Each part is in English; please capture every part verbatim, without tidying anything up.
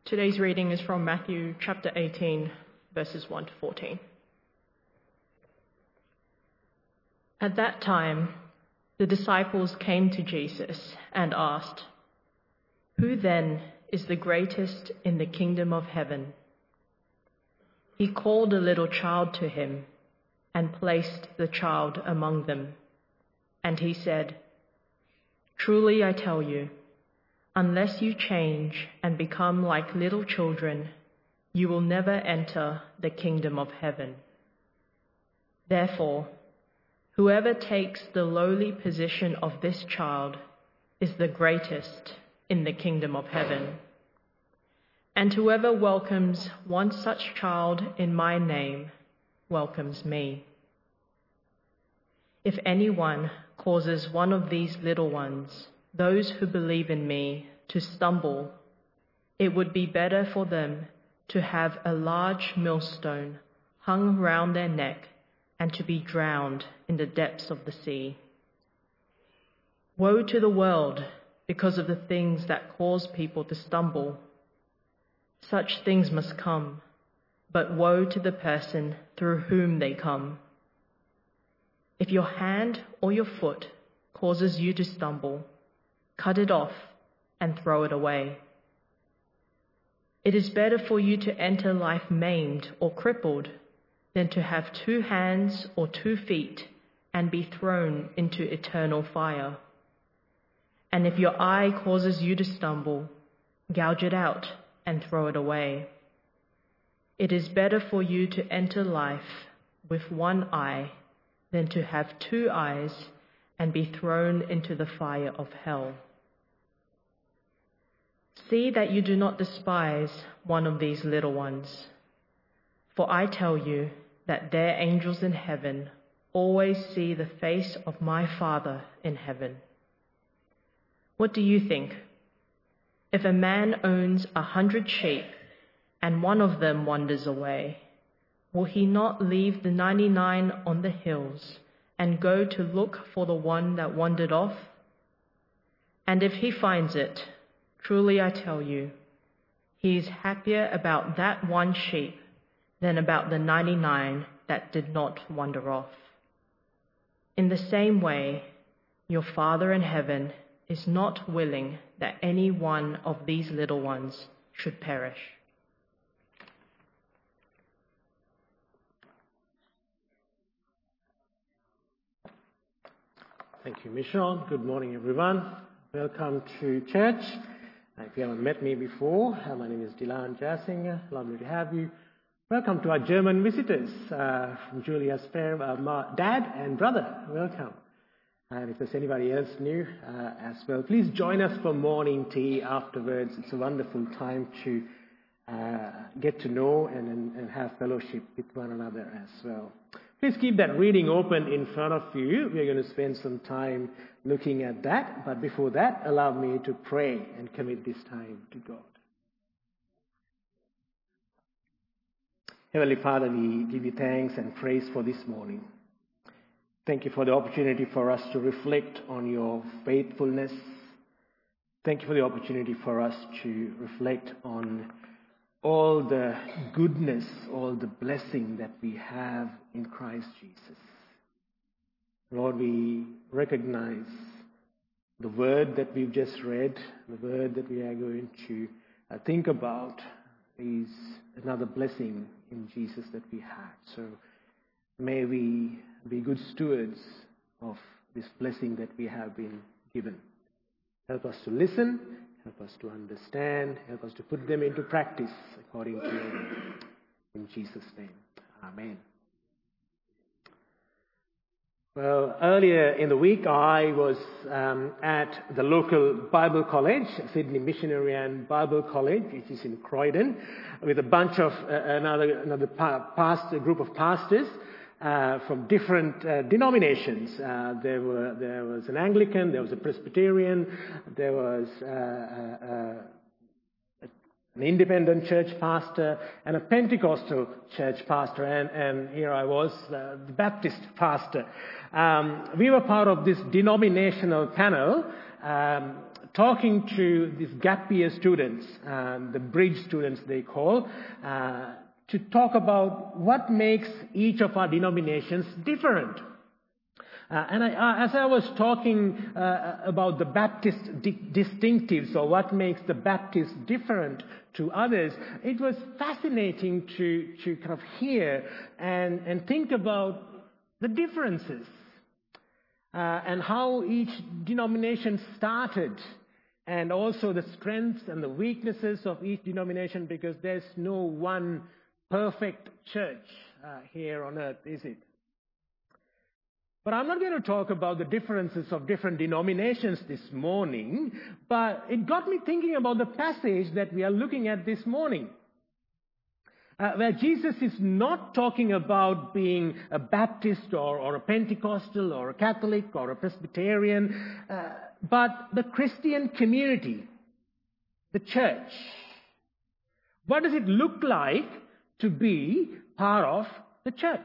Today's reading is from Matthew chapter eighteen, verses one to fourteen. At that time, the disciples came to Jesus and asked, "Who then is the greatest in the kingdom of heaven?" He called a little child to him and placed the child among them. And he said, "Truly I tell you, unless you change and become like little children, you will never enter the kingdom of heaven. Therefore, whoever takes the lowly position of this child is the greatest in the kingdom of heaven. And whoever welcomes one such child in my name welcomes me. If anyone causes one of these little ones, those who believe in me, to stumble, it would be better for them to have a large millstone hung round their neck and to be drowned in the depths of the sea. Woe to the world because of the things that cause people to stumble. Such things must come, but woe to the person through whom they come. If your hand or your foot causes you to stumble, cut it off and throw it away. It is better for you to enter life maimed or crippled than to have two hands or two feet and be thrown into eternal fire. And if your eye causes you to stumble, gouge it out and throw it away. It is better for you to enter life with one eye than to have two eyes and be thrown into the fire of hell. See that you do not despise one of these little ones, for I tell you that their angels in heaven always see the face of my Father in heaven. What do you think? If a man owns a hundred sheep and one of them wanders away, will he not leave the ninety-nine on the hills and go to look for the one that wandered off? And if he finds it, truly I tell you, he is happier about that one sheep than about the ninety-nine that did not wander off. In the same way, your Father in heaven is not willing that any one of these little ones should perish." Thank you, Michelle. Good morning, everyone. Welcome to church. If you haven't met me before, my name is Dylan Jasinger. Lovely to have you. Welcome to our German visitors uh, from Julia's parents, uh, ma- dad and brother. Welcome. And if there's anybody else new uh, as well, please join us for morning tea afterwards. It's a wonderful time to uh, get to know and, and, and have fellowship with one another as well. Please keep that reading open in front of you. We're going to spend some time looking at that. But before that, allow me to pray and commit this time to God. Heavenly Father, we give you thanks and praise for this morning. Thank you for the opportunity for us to reflect on your faithfulness. Thank you for the opportunity for us to reflect on all the goodness, all the blessing that we have in Christ Jesus. Lord, we recognize the word that we've just read, the word that we are going to uh, think about is another blessing in Jesus that we had. So may we be good stewards of this blessing that we have been given. Help us to listen, help us to understand, help us to put them into practice according to your word. In Jesus' name, amen. Well, earlier in the week, I was um, at the local Bible college, Sydney Missionary and Bible College, which is in Croydon, with a bunch of uh, another another pa- past, a group of pastors uh, from different uh, denominations. Uh, there were there was an Anglican, there was a Presbyterian, there was uh, uh, uh, an independent church pastor, and a Pentecostal church pastor, and, and here I was, uh, the Baptist pastor. Um, we were part of this denominational panel um, talking to these gap year students, um, the bridge students they call, uh, to talk about what makes each of our denominations different. Uh, and I, uh, as I was talking uh, about the Baptist di- distinctives, or what makes the Baptist different to others, it was fascinating to, to kind of hear and, and think about the differences uh, and how each denomination started, and also the strengths and the weaknesses of each denomination, because there's no one perfect church uh, here on earth, is it? But I'm not going to talk about the differences of different denominations this morning, but it got me thinking about the passage that we are looking at this morning, uh, where Jesus is not talking about being a Baptist or, or a Pentecostal or a Catholic or a Presbyterian, uh, but the Christian community, the church. What does it look like to be part of the church?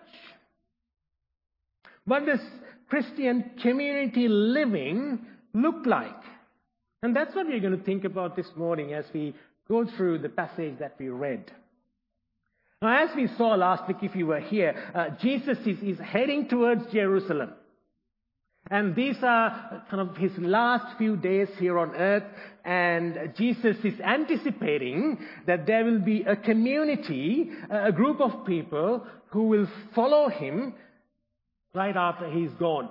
What does Christian community living look like? And that's what we're going to think about this morning as we go through the passage that we read. Now, as we saw last week, if you were here, uh, Jesus is, is heading towards Jerusalem. And these are kind of his last few days here on earth, and Jesus is anticipating that there will be a community, a group of people who will follow him right after he's gone.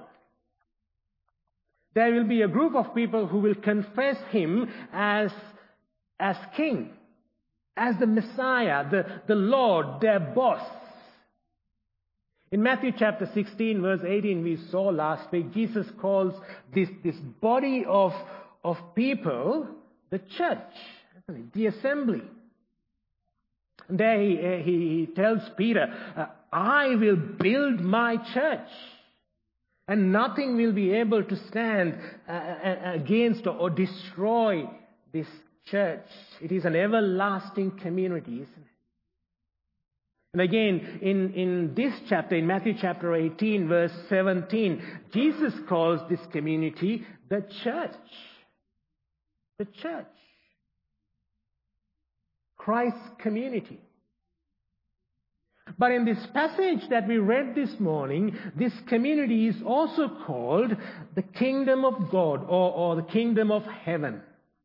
There will be a group of people who will confess him as, as king, as the Messiah, the, the Lord, their boss. In Matthew chapter sixteen, verse eighteen, we saw last week, Jesus calls this, this body of, of people the church, isn't it? The assembly. And there he, uh, he, he tells Peter, uh, I will build my church, and nothing will be able to stand uh, against or, or destroy this church. It is an everlasting community, isn't it? And again, in, in this chapter, in Matthew chapter eighteen, verse seventeen, Jesus calls this community the church. The church. Christ's community. But in this passage that we read this morning, this community is also called the kingdom of God, or, or the kingdom of heaven.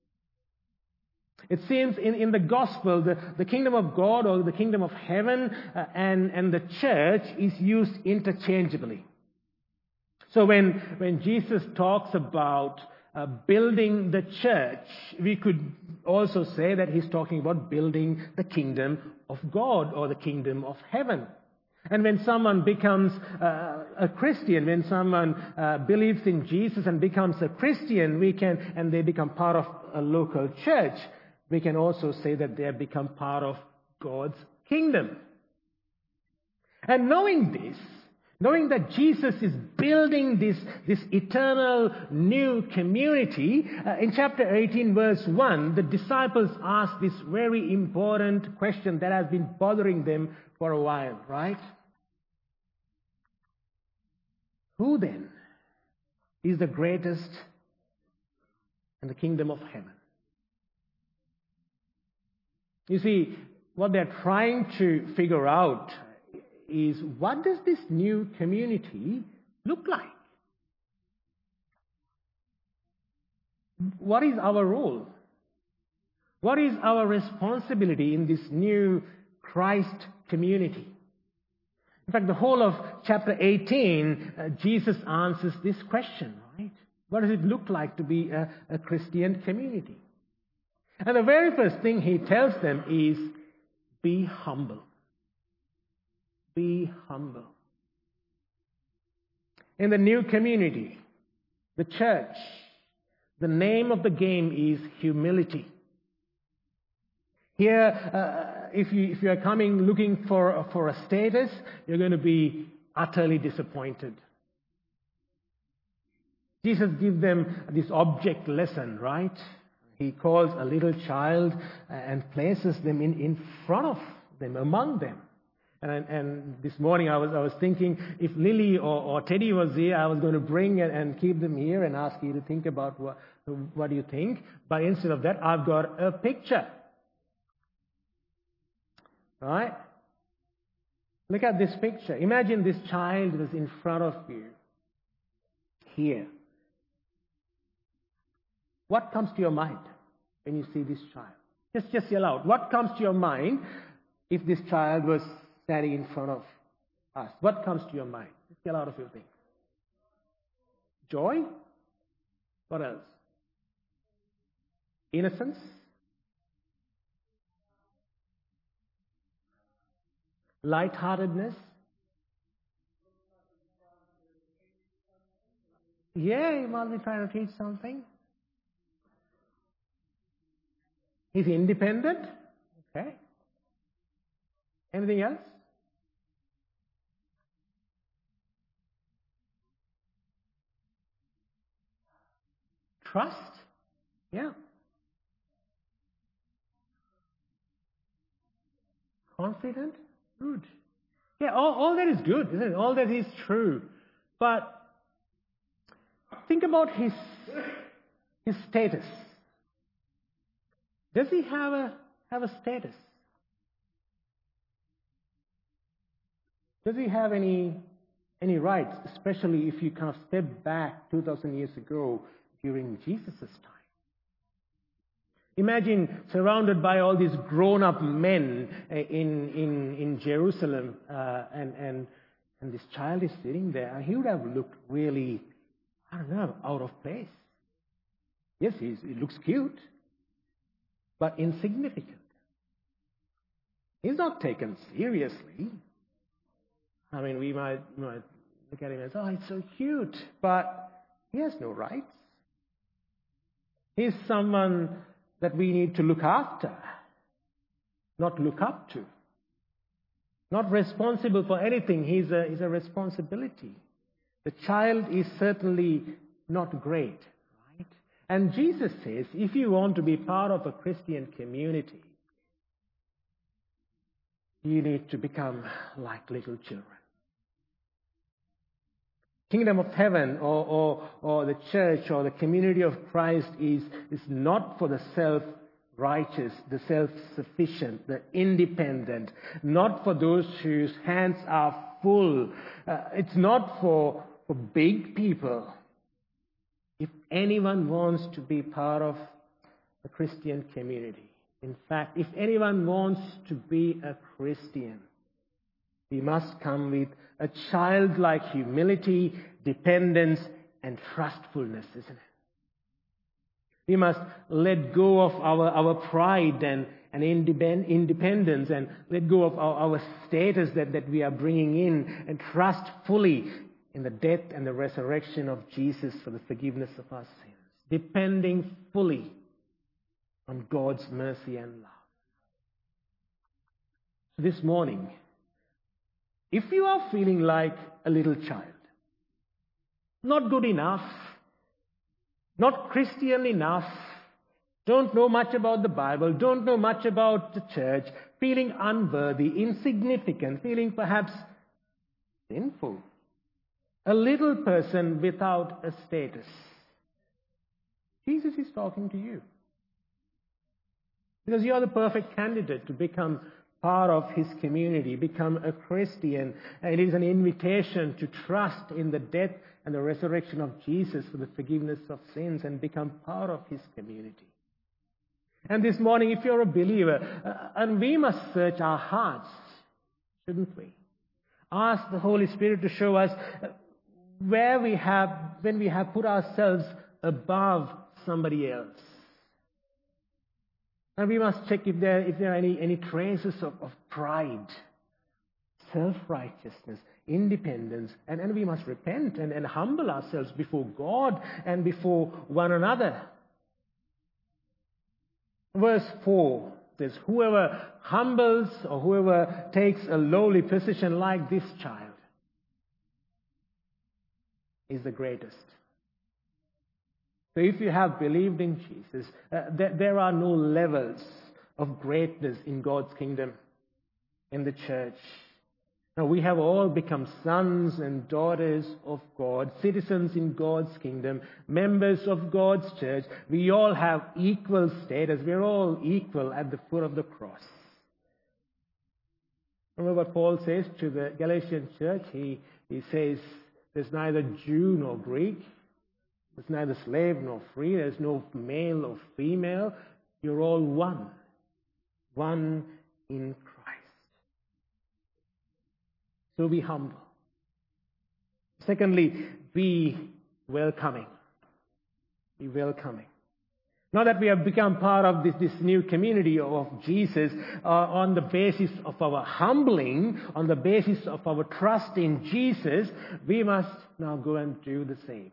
It seems in, in the gospel, the, the kingdom of God or the kingdom of heaven uh, and, and the church is used interchangeably. So when, when Jesus talks about uh, building the church, we could also say that he's talking about building the kingdom of God or the kingdom of heaven. And when someone becomes uh, a Christian, when someone uh, believes in Jesus and becomes a Christian, we can, and they become part of a local church, we can also say that they have become part of God's kingdom. And knowing this, knowing that Jesus is building this, this eternal new community, uh, in chapter eighteen, verse one, the disciples ask this very important question that has been bothering them for a while, right? Who then is the greatest in the kingdom of heaven? You see, what they're trying to figure out is, what does this new community look like? What is our role? What is our responsibility in this new Christ community? In fact, the whole of chapter eighteen, uh, Jesus answers this question, right? What does it look like to be a, a Christian community? And the very first thing he tells them is, be humble. Be humble. In the new community, the church, the name of the game is humility. Here, uh, if you if you are coming looking for for a status, you're going to be utterly disappointed. Jesus gives them this object lesson, right? He calls a little child and places them in, in front of them, among them. And, and this morning I was I was thinking, if Lily or, or Teddy was here, I was going to bring and, and keep them here and ask you to think about what, what do you think. But instead of that, I've got a picture. Right? Look at this picture. Imagine this child was in front of you. Here. What comes to your mind when you see this child? Just, just yell out. What comes to your mind if this child was standing in front of us? What comes to your mind? Just yell out a few things. Joy? What else? Innocence? Lightheartedness? Yeah, he must be trying to teach something. He's independent. Okay. Anything else? Trust? Yeah. Confident? Good. Yeah, all, all that is good, isn't it? All that is true. But think about his, his status. Does he have a, have a status? Does he have any, any rights, especially if you kind of step back two thousand years ago during Jesus' time? Imagine surrounded by all these grown-up men in, in, in Jerusalem, uh, and, and, and this child is sitting there. He would have looked really, I don't know, out of place. Yes, he's, he looks cute, but insignificant. He's not taken seriously. I mean, we might, might look at him as, oh, he's so cute, but he has no rights. He's someone that we need to look after, not look up to. Not responsible for anything. He's a, he's a responsibility. The child is certainly not great, right? And Jesus says, if you want to be part of a Christian community, you need to become like little children. Kingdom of heaven or, or, or the church or the community of Christ is, is not for the self-righteous, the self-sufficient, the independent, not for those whose hands are full. Uh, it's not for, for big people. If anyone wants to be part of a Christian community, in fact, if anyone wants to be a Christian, we must come with a childlike humility, dependence, and trustfulness, isn't it? We must let go of our, our pride and, and independence and let go of our, our status that, that we are bringing in and trust fully in the death and the resurrection of Jesus for the forgiveness of our sins, depending fully on God's mercy and love. This morning, if you are feeling like a little child, not good enough, not Christian enough, don't know much about the Bible, don't know much about the church, feeling unworthy, insignificant, feeling perhaps sinful, a little person without a status, Jesus is talking to you. Because you are the perfect candidate to become part of his community, become a Christian. It is an invitation to trust in the death and the resurrection of Jesus for the forgiveness of sins and become part of his community. And this morning, if you're a believer, uh, and we must search our hearts, shouldn't we? Ask the Holy Spirit to show us where we have, when we have put ourselves above somebody else. And we must check if there, if there are any, any traces of, of pride, self-righteousness, independence. And, and we must repent and, and humble ourselves before God and before one another. Verse four says, whoever humbles or whoever takes a lowly position like this child is the greatest. So if you have believed in Jesus, uh, there, there are no levels of greatness in God's kingdom, in the church. Now, we have all become sons and daughters of God, citizens in God's kingdom, members of God's church. We all have equal status. We're all equal at the foot of the cross. Remember what Paul says to the Galatian church? He, he says, there's neither Jew nor Greek. There's neither slave nor free. There's no male or female. You're all one. One in Christ. So be humble. Secondly, be welcoming. Be welcoming. Now that we have become part of this, this new community of Jesus uh, on the basis of our humbling, on the basis of our trust in Jesus, we must now go and do the same.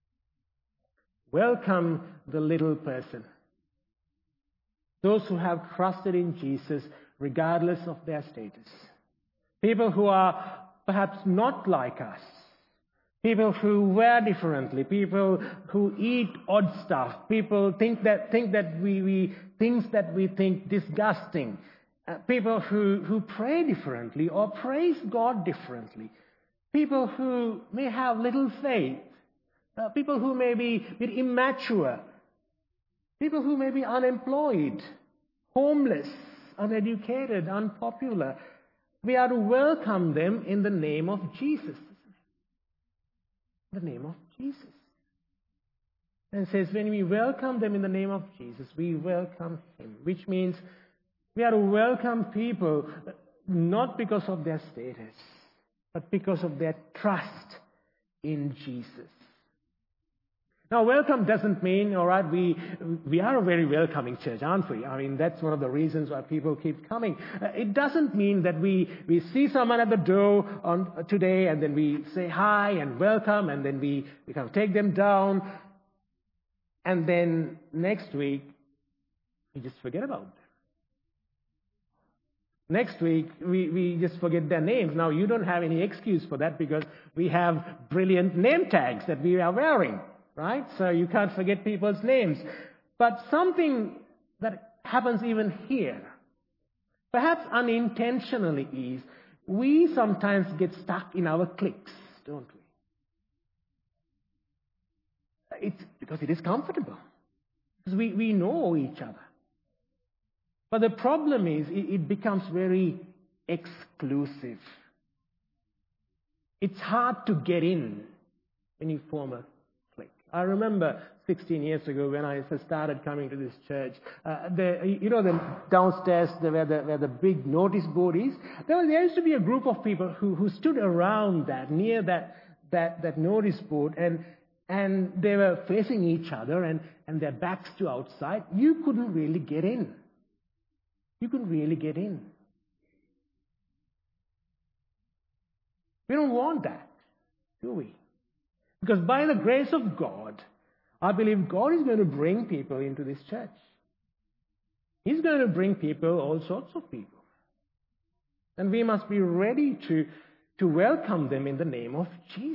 Welcome the little person. Those who have trusted in Jesus regardless of their status. People who are perhaps not like us. People who wear differently. People who eat odd stuff. People think that think that we, we things that we think disgusting. Uh, people who, who pray differently or praise God differently. People who may have little faith. Uh, people who may be a bit immature. People who may be unemployed, homeless, uneducated, unpopular. We are to welcome them in the name of Jesus. The name of Jesus. And it says when we welcome them in the name of Jesus, we welcome Him. Which means we are to welcome people not because of their status, but because of their trust in Jesus. Now, welcome doesn't mean, all right, we we are a very welcoming church, aren't we? I mean, that's one of the reasons why people keep coming. Uh, it doesn't mean that we, we see someone at the door on uh, today and then we say hi and welcome and then we, we kind of take them down and then next week we just forget about them. Next week, we, we just forget their names. Now, you don't have any excuse for that because we have brilliant name tags that we are wearing. Right? So you can't forget people's names. But something that happens even here, perhaps unintentionally, is we sometimes get stuck in our cliques, don't we? It's because it is comfortable. Because we, we know each other. But the problem is it, it becomes very exclusive. It's hard to get in when you form a I remember sixteen years ago when I started coming to this church, uh, the, you know, the downstairs the, where, the, where the big notice board is, there, was, there used to be a group of people who, who stood around that, near that, that, that notice board, and, and they were facing each other and, and their backs to outside. You couldn't really get in. You couldn't really get in. We don't want that, do we? Because by the grace of God, I believe God is going to bring people into this church. He's going to bring people, all sorts of people. And we must be ready to, to welcome them in the name of Jesus.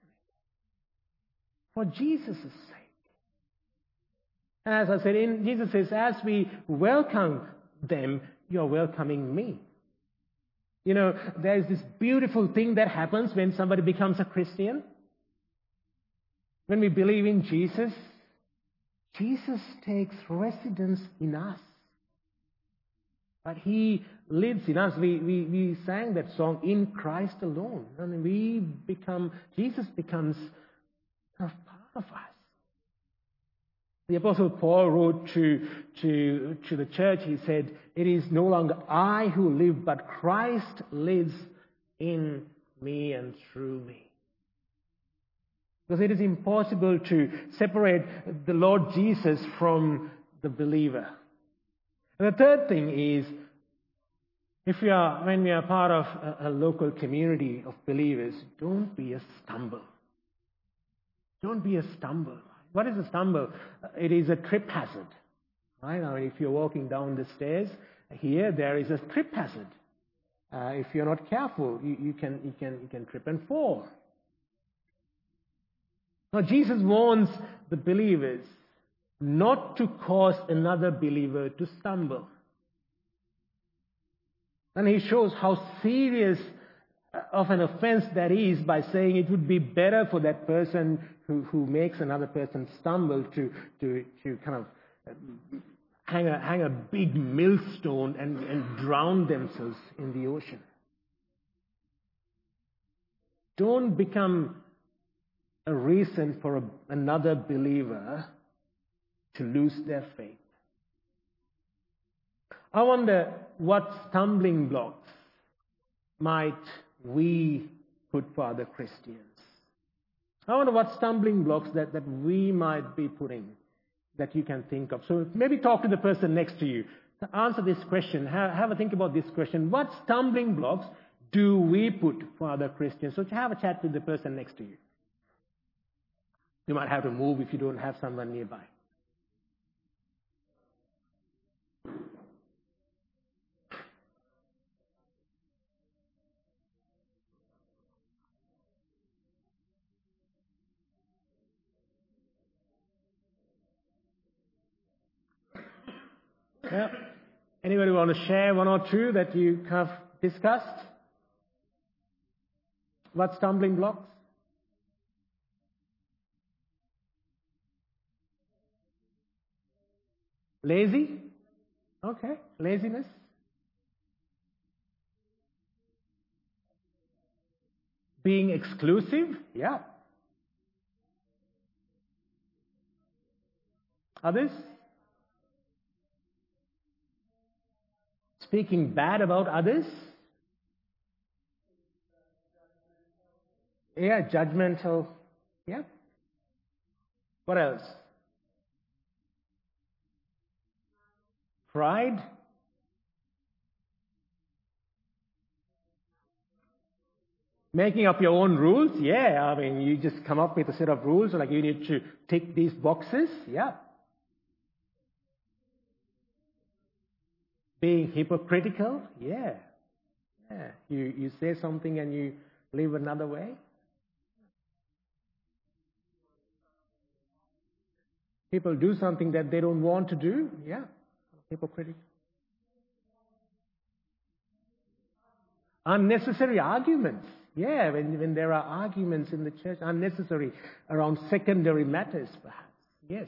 For Jesus' sake. And as I said, in, Jesus says, as we welcome them, you're welcoming me. You know, there's this beautiful thing that happens when somebody becomes a Christian. When we believe in Jesus, Jesus takes residence in us. But He lives in us. We, we, we sang that song, In Christ Alone. And we become, Jesus becomes part of us. The Apostle Paul wrote to, to, to the church, he said, it is no longer I who live, but Christ lives in me and through me. Because it is impossible to separate the Lord Jesus from the believer. And the third thing is, if we are, when we are part of a, a local community of believers, don't be a stumble. Don't be a stumble. What is a stumble? It is a trip hazard. Right? I mean, if you're walking down the stairs, here there is a trip hazard. Uh, if you're not careful, you, you can you can you can trip and fall. Now, Jesus warns the believers not to cause another believer to stumble. And He shows how serious of an offense that is by saying it would be better for that person who, who makes another person stumble to, to, to kind of hang a, hang a big millstone and, and drown themselves in the ocean. Don't become a reason for a, another believer to lose their faith. I wonder what stumbling blocks might we put for other Christians. I wonder what stumbling blocks that, that we might be putting that you can think of. So maybe talk to the person next to you. To answer this question, have, have a think about this question. What stumbling blocks do we put for other Christians? So have a chat with the person next to you. You might have to move if you don't have someone nearby. Yeah. Anybody want to share one or two that you have discussed? What stumbling blocks? Lazy? Okay. Laziness? Being exclusive? Yeah. Others? Speaking bad about others? Yeah, judgmental. Yeah. What else? Pride? Making up your own rules? Yeah, I mean, you just come up with a set of rules, like you need to tick these boxes. Yeah. Being hypocritical? Yeah. Yeah. You, you say something and you live another way. People do something that they don't want to do. Yeah. Hypocritical. Unnecessary arguments. Yeah, when, when there are arguments in the church, unnecessary around secondary matters, perhaps. Yes.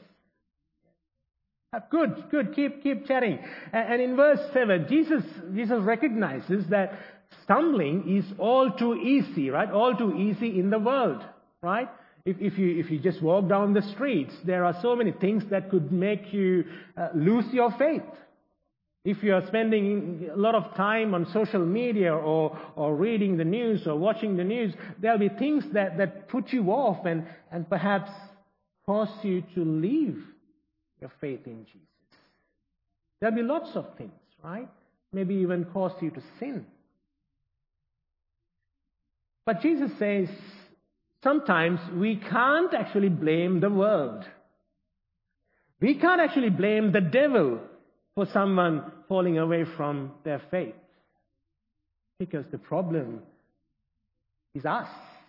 Good, good. Keep, keep chatting. And in verse seven, Jesus, Jesus recognizes that stumbling is all too easy, right? All too easy in the world, right? If, if you, if you just walk down the streets, there are so many things that could make you uh, lose your faith. If you are spending a lot of time on social media or, or reading the news or watching the news, there'll be things that, that put you off and, and perhaps cause you to leave your faith in Jesus. There'll be lots of things, right? Maybe even cause you to sin. But Jesus says, sometimes we can't actually blame the world. We can't actually blame the devil for someone falling away from their faith. Because the problem is us.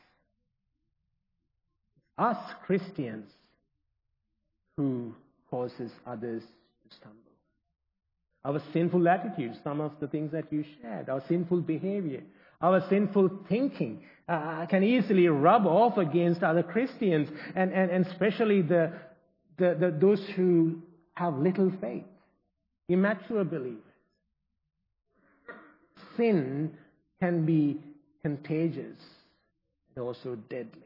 Us Christians who causes others to stumble. Our sinful attitudes, some of the things that you shared, our sinful behavior, our sinful thinking uh, can easily rub off against other Christians, and, and, and especially the, the, the those who have little faith, immature believers. Sin can be contagious and also deadly.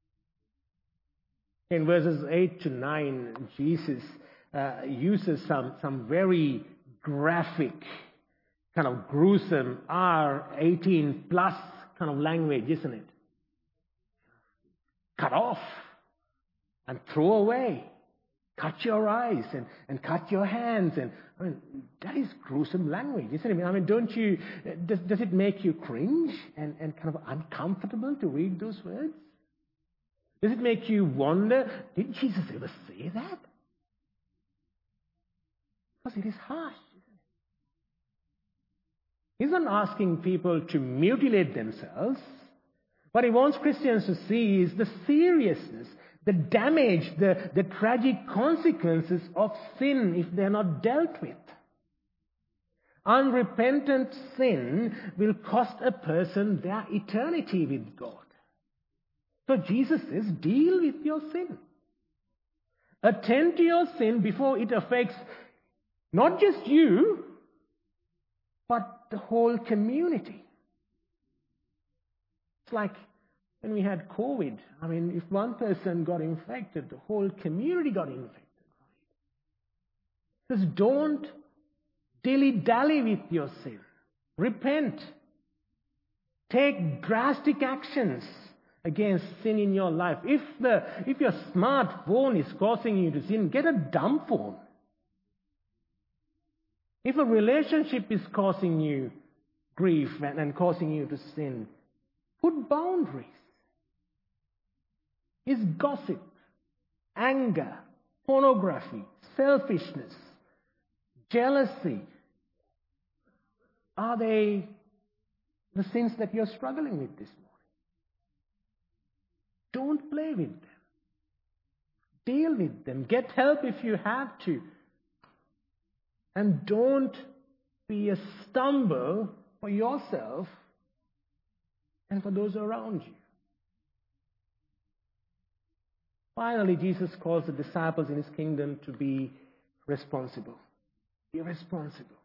In verses eight to nine, Jesus uh, uses some, some very graphic, kind of gruesome R eighteen plus kind of language, isn't it? Cut off and throw away. Cut your eyes and, and cut your hands. And I mean, that is gruesome language, isn't it? I mean, don't you, does, does it make you cringe and, and kind of uncomfortable to read those words? Does it make you wonder, did Jesus ever say that? Because it is harsh, isn't it? He's not asking people to mutilate themselves. What he wants Christians to see is the seriousness, the damage, the, the tragic consequences of sin if they're not dealt with. Unrepentant sin will cost a person their eternity with God. So Jesus says, deal with your sin. Attend to your sin before it affects not just you, but the whole community. It's like when we had COVID. I mean, if one person got infected, the whole community got infected. It says, don't dilly-dally with your sin. Repent. Take drastic actions against sin in your life. If the if your smartphone is causing you to sin, get a dumb phone. If a relationship is causing you grief and, and causing you to sin, put boundaries. Is gossip, anger, pornography, selfishness, jealousy, are they the sins that you're struggling with this morning? Don't play with them. Deal with them. Get help if you have to. And don't be a stumble for yourself and for those around you. Finally, Jesus calls the disciples in his kingdom to be responsible. Be responsible.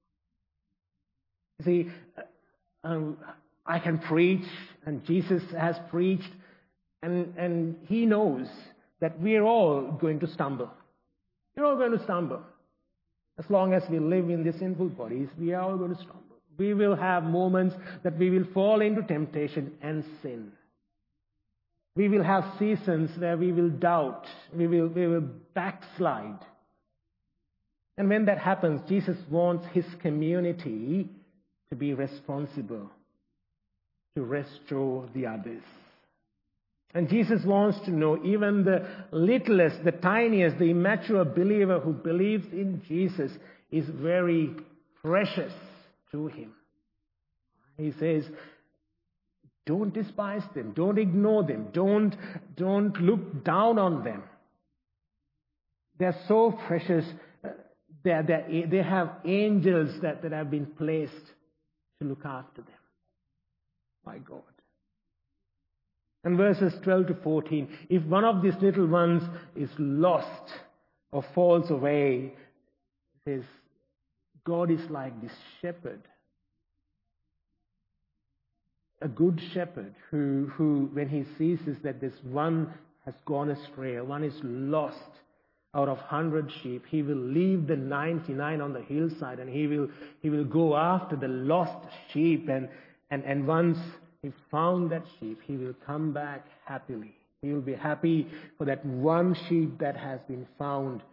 You see, um, I can preach, and Jesus has preached, and, and he knows that we're all going to stumble. We're all going to stumble. As long as we live in these sinful bodies, we are all going to stumble. We will have moments that we will fall into temptation and sin. We will have seasons where we will doubt, we will, we will backslide. And when that happens, Jesus wants his community to be responsible, to restore the others. And Jesus wants to know even the littlest, the tiniest, the immature believer who believes in Jesus is very precious to him. He says, don't despise them. Don't ignore them. Don't, don't look down on them. They're so precious. They're, they're, they have angels that, that have been placed to look after them. My God. And verses twelve to fourteen, if one of these little ones is lost or falls away, it says, God is like this shepherd. A good shepherd who, who, when he sees that this one has gone astray, one is lost out of hundred sheep, he will leave the ninety-nine on the hillside and he will, he will go after the lost sheep. And, and, and once he found that sheep, he will come back happily. He will be happy for that one sheep that has been found,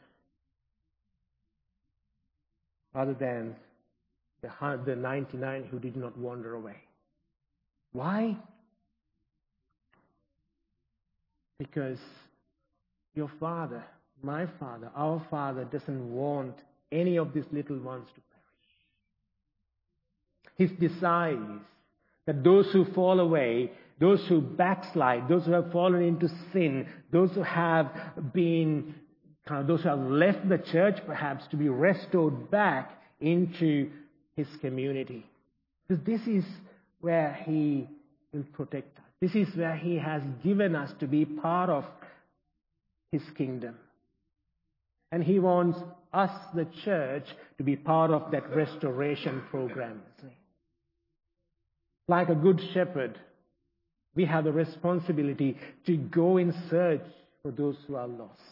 rather than the, the ninety-nine who did not wander away. Why? Because your Father, my Father, our Father doesn't want any of these little ones to perish. His desire is that those who fall away, those who backslide, those who have fallen into sin, those who have been, kind of, those who have left the church perhaps, to be restored back into his community. Because this is where he will protect us. This is where he has given us to be part of his kingdom. And he wants us, the church, to be part of that restoration program. Like a good shepherd, we have the responsibility to go in search for those who are lost.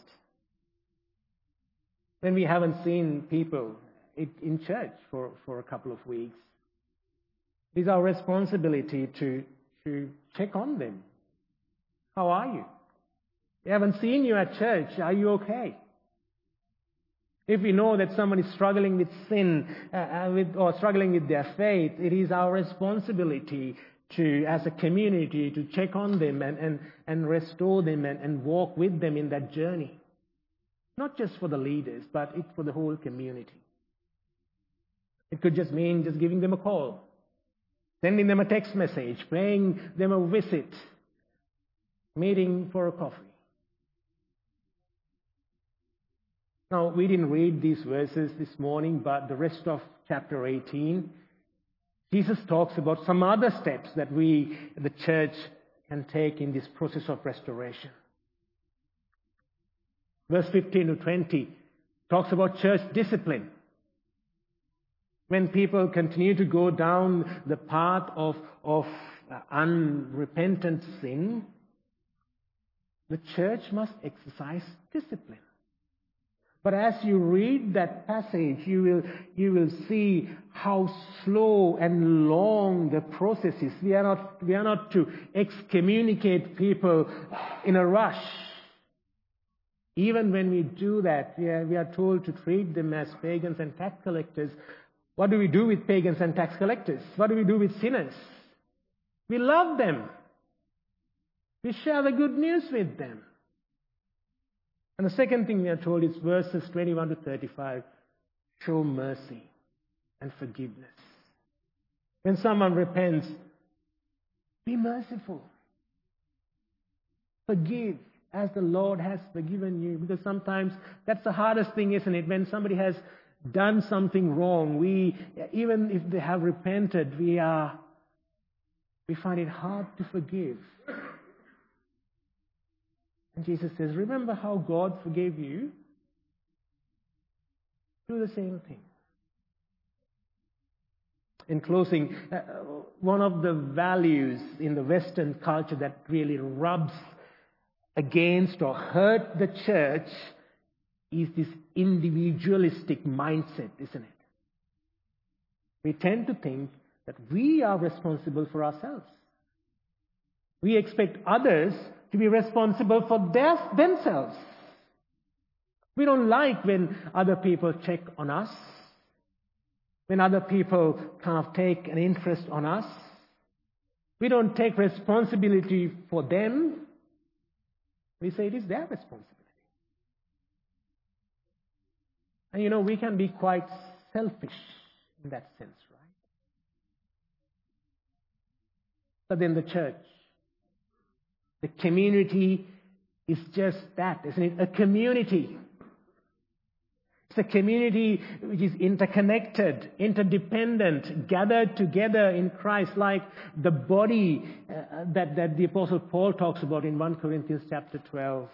When we haven't seen people in church for, for a couple of weeks, it is our responsibility to, to check on them. How are you? We haven't seen you at church. Are you okay? If we know that someone is struggling with sin uh, with, or struggling with their faith, it is our responsibility to, as a community, to check on them and, and, and restore them and, and walk with them in that journey. Not just for the leaders, but it's for the whole community. It could just mean just giving them a call, sending them a text message, paying them a visit, meeting for a coffee. Now, we didn't read these verses this morning, but the rest of chapter eighteen, Jesus talks about some other steps that we, the church, can take in this process of restoration. Verse fifteen to twenty talks about church discipline. When people continue to go down the path of, of unrepentant sin, the church must exercise discipline. But as you read that passage, you will, you will see how slow and long the process is. We are not, we are not to excommunicate people in a rush. Even when we do that, we are, we are told to treat them as pagans and tax collectors. What do we do with pagans and tax collectors? What do we do with sinners? We love them. We share the good news with them. And the second thing we are told is verses twenty-one to thirty-five. Show mercy and forgiveness. When someone repents, be merciful. Forgive as the Lord has forgiven you. Because sometimes that's the hardest thing, isn't it? When somebody has done something wrong, we, even if they have repented, we are, we find it hard to forgive. And Jesus says, remember how God forgave you? Do the same thing. In closing, uh, one of the values in the Western culture that really rubs against or hurt the church is this individualistic mindset, isn't it? We tend to think that we are responsible for ourselves. We expect others to be responsible for their, themselves. We don't like when other people check on us, when other people kind of take an interest on us. We don't take responsibility for them. We say it is their responsibility. And you know, we can be quite selfish in that sense, right? But then the church, the community is just that, isn't it? A community. It's a community which is interconnected, interdependent, gathered together in Christ, like the body uh, that, that the Apostle Paul talks about in First Corinthians chapter twelve.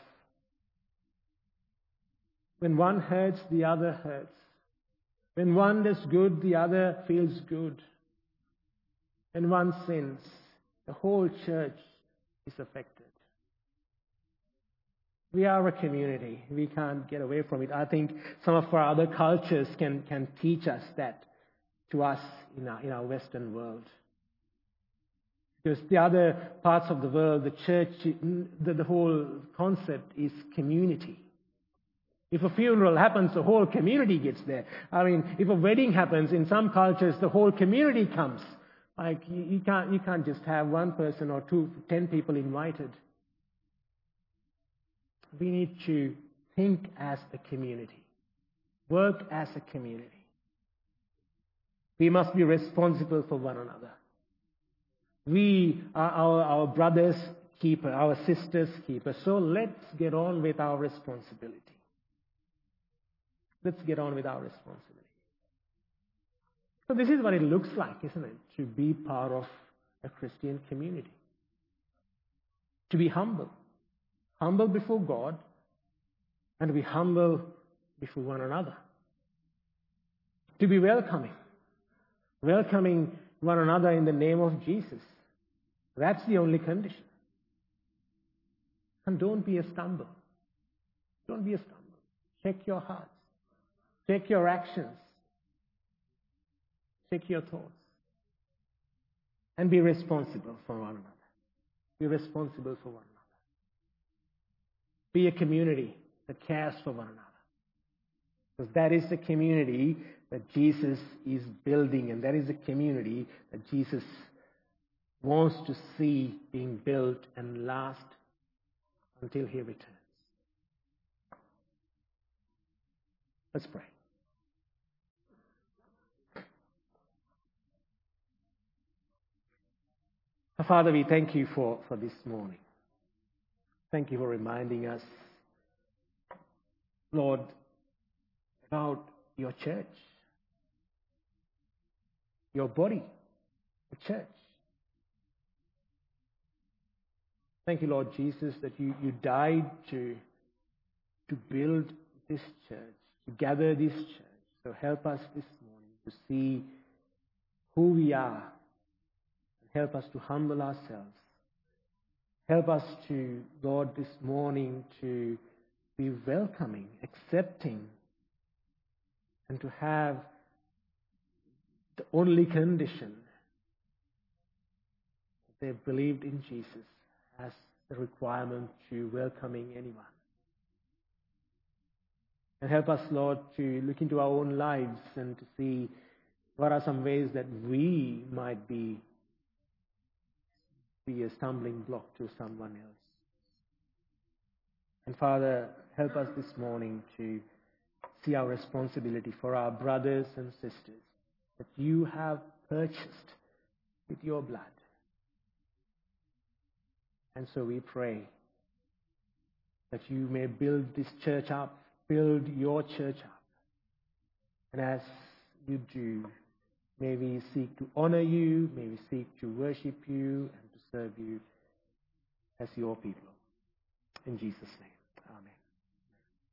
When one hurts, the other hurts. When one does good, the other feels good. When one sins, the whole church is affected. We are a community. We can't get away from it. I think some of our other cultures can, can teach us that to us in our, in our Western world. Because the other parts of the world, the church, the, the whole concept is community. If a funeral happens, the whole community gets there. I mean, if a wedding happens, in some cultures, the whole community comes. Like, you, you can't, you can't just have one person or two, ten people invited. We need to think as a community, work as a community. We must be responsible for one another. We are our, our brother's keeper, our sister's keeper. So let's get on with our responsibility. Let's get on with our responsibility. So this is what it looks like, isn't it? To be part of a Christian community. To be humble. Humble before God, and to be humble before one another. To be welcoming. Welcoming one another in the name of Jesus. That's the only condition. And don't be a stumble. Don't be a stumble. Check your hearts. Check your actions. Check your thoughts. And be responsible for one another. Be responsible for one another. Be a community that cares for one another. Because that is the community that Jesus is building, and that is the community that Jesus wants to see being built and last until He returns. Let's pray. Father, we thank you for, for this morning. Thank you for reminding us, Lord, about your church, your body, the church. Thank you, Lord Jesus, that you, you died to, to build this church, to gather this church. So help us this morning to see who we are, and help us to humble ourselves. Help us to, Lord, this morning to be welcoming, accepting, and to have the only condition that they've believed in Jesus as the requirement to welcoming anyone. And help us, Lord, to look into our own lives and to see what are some ways that we might be, be a stumbling block to someone else. And Father, help us this morning to see our responsibility for our brothers and sisters that you have purchased with your blood. And so we pray that you may build this church up, build your church up. And as you do, may we seek to honor you, may we seek to worship you and to serve you as your people. In Jesus' name.